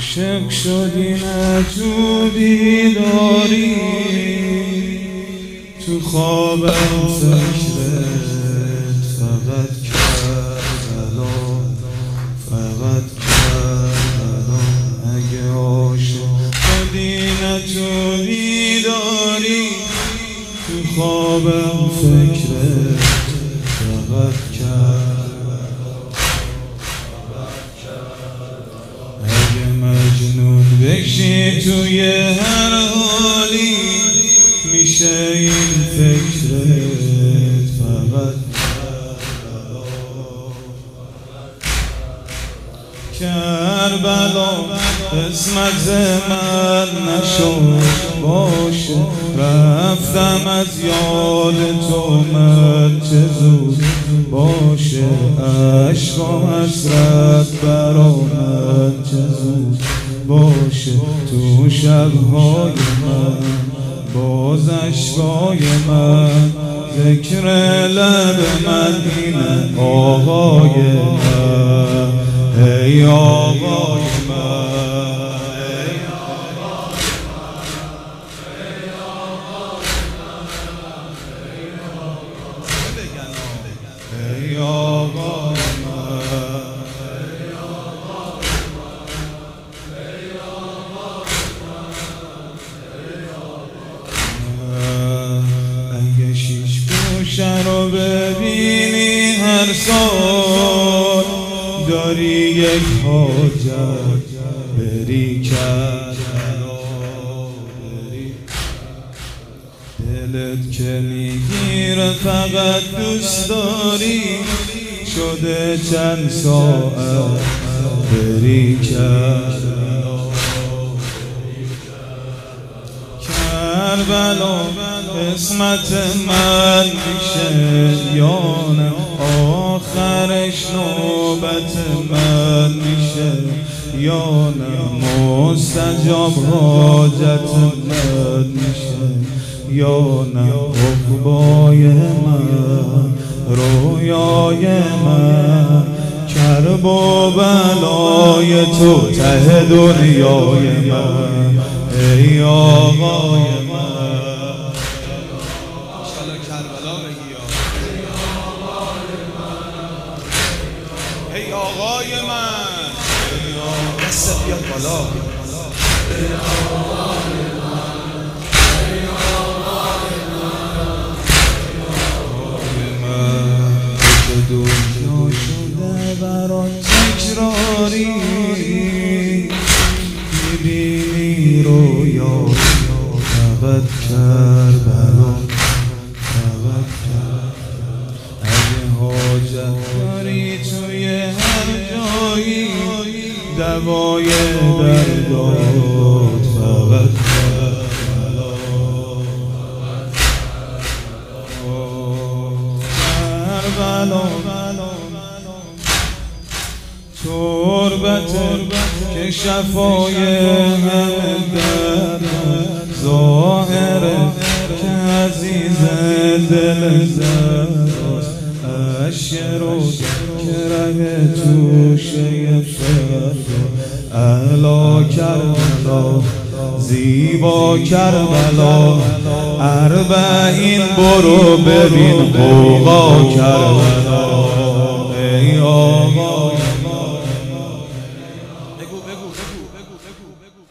عاشق شدی نه تو بیداری، تو خوابم فکرت فقط کربلا، فقط کربلا. اگه عاشق شدی نه تو بیداری، تو خوابم فکرت فقط کربلا. اگه مجنون بشی توی هر حالی، میشه این فکرت فقط کربلا. قسمت من نشد باشه، رفتم از یاد تو من چه زود باشه، عشق و حسرت برا من چه زود باشه. تو شبهای من باز عشقای من، ذکر لب من اینه آقای من، ای آقای من، ای آقای اگه شیش گوشه رو ببینی هر سال، داری یک حاجت بری کربلا. دلت که میگیره فقط دوست داری، شده چند ساعت بری کربلا. کربلا قسمت من میشه یا نه، آخرش نوبت من میشه یا نه، مستجاب حاجت من میشه یا نه. عقبای من رویای من، کرب و بلای تو ته دنیای من، ای آقای من. ای آقای من، دست بیاد بالا. ای آقای من، ای آقای من. که دنیا شده برات تکراری، میبینی رویا فقط کربلا، فقط کربلا. اگه حاجت داری توی هر جایی، دوای دردات فقط کربلا، کربلا. تربت که شفای همه درد، ظاهره که عزیز دل زراست، اشک رو که ره توشه فرد، اعلا کربلا زیبا کربلا. اربعین برو ببین غوغا کربلا، ای آقای. بگو